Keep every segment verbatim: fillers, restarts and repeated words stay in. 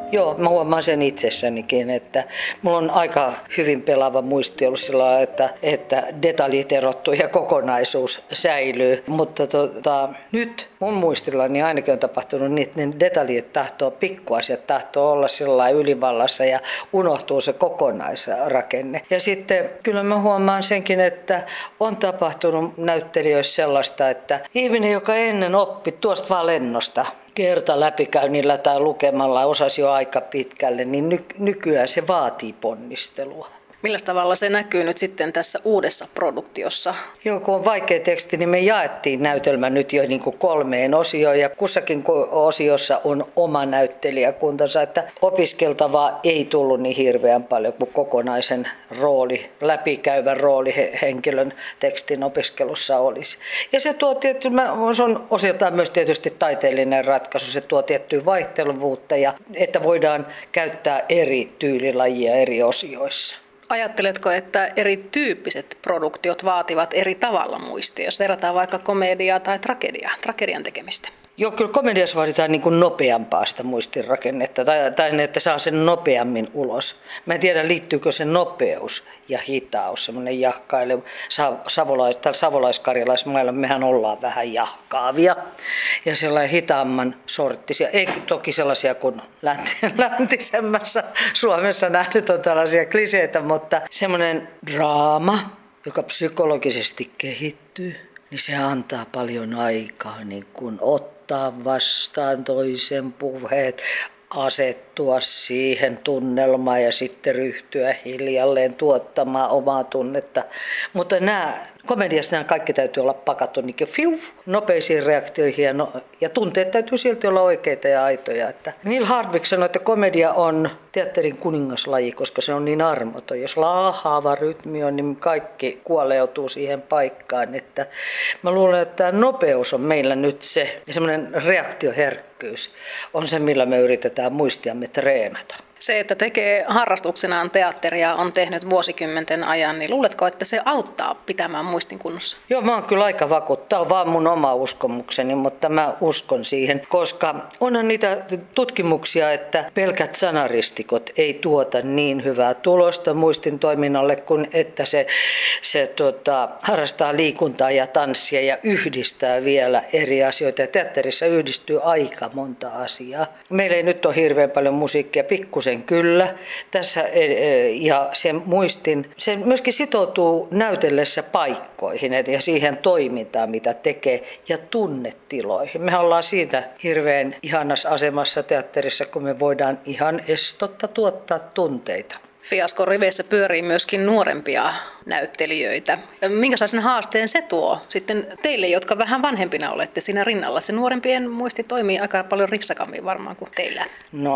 Joo, mä huomaan sen itsessänikin, että mulla on aika hyvin pelaava muisti ollut sillä lailla, että, että detaljit erottuu ja kokonaisuus säilyy. Mutta tota, nyt mun muistillani ainakin on tapahtunut niin, että ne detaljit tahtoo, pikkuasiat tahtoo olla sillä lailla ylivallassa ja unohtuu se kokonaisrakenne. Ja sitten kyllä mä huomaan senkin, että on tapahtunut näyttelijöissä sellaista, että ihminen, joka ennen oppi tuosta vaan lennosta, kerta läpikäynnillä tai lukemalla osasi jo aika pitkälle, niin ny- nykyään se vaatii ponnistelua. Millä tavalla se näkyy nyt sitten tässä uudessa produktiossa? Joo, kun on vaikea teksti, niin me jaettiin näytelmä nyt jo niin kuin kolmeen osioon ja kussakin osiossa on oma näyttelijäkuntansa, että opiskeltavaa ei tullut niin hirveän paljon kuin kokonaisen rooli, läpikäyvän rooli henkilön tekstin opiskelussa olisi. Ja se tuo tietysti, se on osiltaan myös tietysti taiteellinen ratkaisu, se tuo tiettyä vaihteluvuutta ja että voidaan käyttää eri tyylilajia eri osioissa. Ajatteletko, että erityyppiset produktiot vaativat eri tavalla muistia, jos verrataan vaikka komediaa tai tragediaa, tragedian tekemistä? Joo, kyllä komediassa vaaditaan niin kuin nopeampaa sitä muistinrakennetta, tai, tai että saa sen nopeammin ulos. Mä en tiedä, liittyykö se nopeus ja hitaus, semmoinen jahkailu. Savolais, savolaiskarjalaismailla mehän ollaan vähän jahkaavia ja sellainen hitaamman sorttisia. Ei toki sellaisia kuin läntisemmässä Suomessa nähnyt on tällaisia kliseitä, mutta semmoinen draama, joka psykologisesti kehittyy, niin se antaa paljon aikaa niin kun ottaa vastaan toisen puheet, asettua siihen tunnelmaan ja sitten ryhtyä hiljalleen tuottamaan omaa tunnetta. Mutta nämä, komediassa nämä kaikki täytyy olla pakattu niin kuin fiu, nopeisiin reaktioihin ja, no, ja tunteet täytyy silti olla oikeita ja aitoja. Että Neil Hardwick sanoi, että komedia on teatterin kuningaslaji, koska se on niin armoton. Jos laahaava rytmi on, niin kaikki kuoleutuu siihen paikkaan. Että mä luulen, että tämä nopeus on meillä nyt se, ja semmoinen reaktioherkkyys on se, millä me yritetään muistiamme treenata. Se, että tekee harrastuksenaan teatteria, on tehnyt vuosikymmenten ajan, niin luuletko, että se auttaa pitämään muistin kunnossa? Joo, mä oon kyllä aika vakuuttunut. Tämä on vaan mun oma uskomukseni, mutta mä uskon siihen, koska onhan niitä tutkimuksia, että pelkät sanaristikot ei tuota niin hyvää tulosta muistin toiminnalle, kuin että se, se tota, harrastaa liikuntaa ja tanssia ja yhdistää vielä eri asioita. Ja teatterissa yhdistyy aika monta asiaa. Meillä ei nyt ole hirveän paljon musiikkia, pikkusen kyllä. Tässä, ja se muistin, se myöskin sitoutuu näytellessä paikkoihin ja siihen toimintaan, mitä tekee, ja tunnetiloihin. Me ollaan siitä hirveän ihanassa asemassa teatterissa, kun me voidaan ihan estotta tuottaa tunteita. Fiaskon riveissä pyörii myöskin nuorempia näyttelijöitä. Minkälaisen haasteen se tuo sitten teille, jotka vähän vanhempina olette siinä rinnalla? Se nuorempien muisti toimii aika paljon ripsakammin varmaan kuin teillä.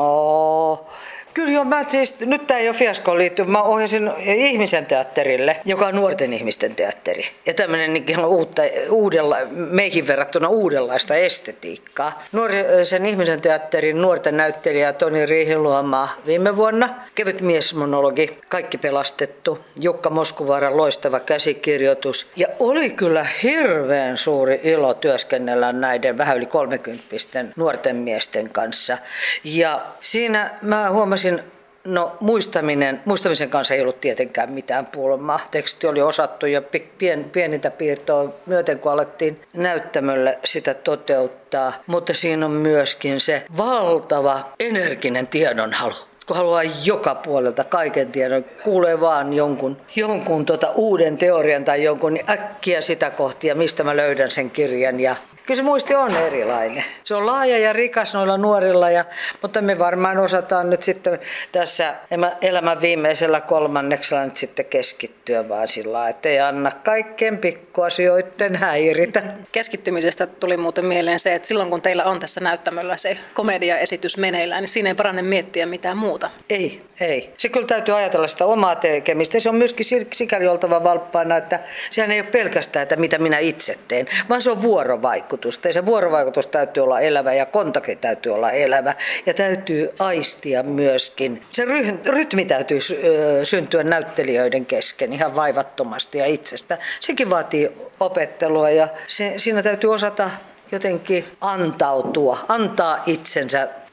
No... Kyllä joo, mä siis, nyt tämä ei ole Fiaskoon liittynyt, mä ohjasin ihmisen teatterille, joka on nuorten ihmisten teatteri. Ja tämmöinen ihan uutta, uudella, meihin verrattuna uudenlaista estetiikkaa. Nuorisen ihmisen teatterin nuorten näyttelijä Toni Riihiluoma viime vuonna. Kevyt miesmonologi, Kaikki pelastettu, Jukka Moskuvaaran loistava käsikirjoitus. Ja oli kyllä hirveän suuri ilo työskennellä näiden vähän yli kolmekymppisten nuorten miesten kanssa. Ja siinä mä huomasin, no muistaminen, muistamisen kanssa ei ollut tietenkään mitään pulmaa. Teksti oli osattu ja pien, pienintä piirtoa myöten, kun alettiin näyttämölle sitä toteuttaa. Mutta siinä on myöskin se valtava energinen tiedonhalu. Kun haluaa joka puolelta kaiken tiedon, kuulee vaan jonkun, jonkun tota uuden teorian tai jonkun, niin äkkiä sitä kohtia, mistä mä löydän sen kirjan. Ja kyllä se muisti on erilainen. Se on laaja ja rikas noilla nuorilla, ja, mutta me varmaan osataan nyt sitten tässä elämän viimeisellä kolmanneksella nyt sitten keskittyä vaan sillä, että ei anna kaikkien pikkuasioiden häiritä. Keskittymisestä tuli muuten mieleen se, että silloin kun teillä on tässä näyttämöllä se komediaesitys meneillään, niin siinä ei parane miettiä mitään muuta. Ei, ei. Se kyllä täytyy ajatella sitä omaa tekemistä. Se on myöskin sikäli oltava valppaana, että sehän ei ole pelkästään, että mitä minä itse teen, vaan se on vuorovaikutusta. Ja se vuorovaikutus täytyy olla elävä ja kontakti täytyy olla elävä. Ja täytyy aistia myöskin. Se rytmi täytyy syntyä näyttelijöiden kesken ihan vaivattomasti ja itsestä. Sekin vaatii opettelua ja se, siinä täytyy osata jotenkin antautua, antaa itsensä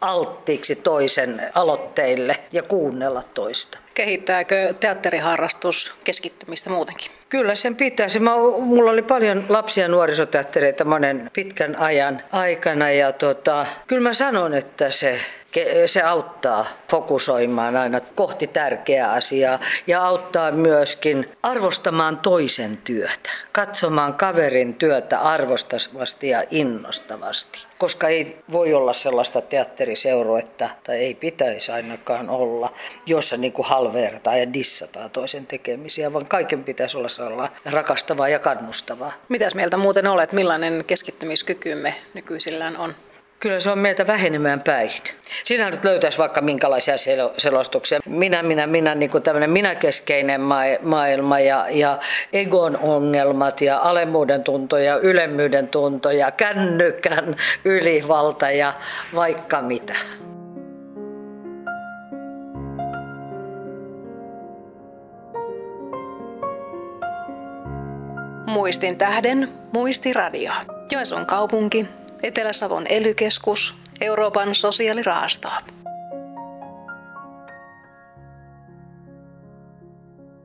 alttiiksi toisen aloitteille ja kuunnella toista. Kehittääkö teatteriharrastus keskittymistä muutenkin? Kyllä sen pitäisi. Mä, mulla oli paljon lapsia ja nuorisoteattereita monen pitkän ajan aikana ja tota, kyllä mä sanon, että se, se auttaa fokusoimaan aina kohti tärkeää asiaa ja auttaa myöskin arvostamaan toisen työtä, katsomaan kaverin työtä arvostavasti ja innostavasti, koska ei voi olla sellaista teatteriseuruetta, tai ei pitäisi ainakaan olla, jossa niin kuin halveerataan ja dissataan toisen tekemisiä, vaan kaiken pitäisi olla rakastavaa ja kannustavaa. Mitäs mieltä muuten olet, millainen keskittymiskykymme nykyisillään on? Kyllä se on meiltä vähenemään päin. Sinä nyt löytäisi vaikka minkälaisia selostuksia. Minä, minä, minä, niin kuin tämmöinen minäkeskeinen maailma ja, ja egon ongelmat ja alemmuuden tunto ja ylemmyyden tunto ja kännykän ylivalta ja vaikka mitä. Muistin tähden Muistiradio. Joensuun kaupunki, Etelä-Savon ely-keskus, Euroopan sosiaalirahasto.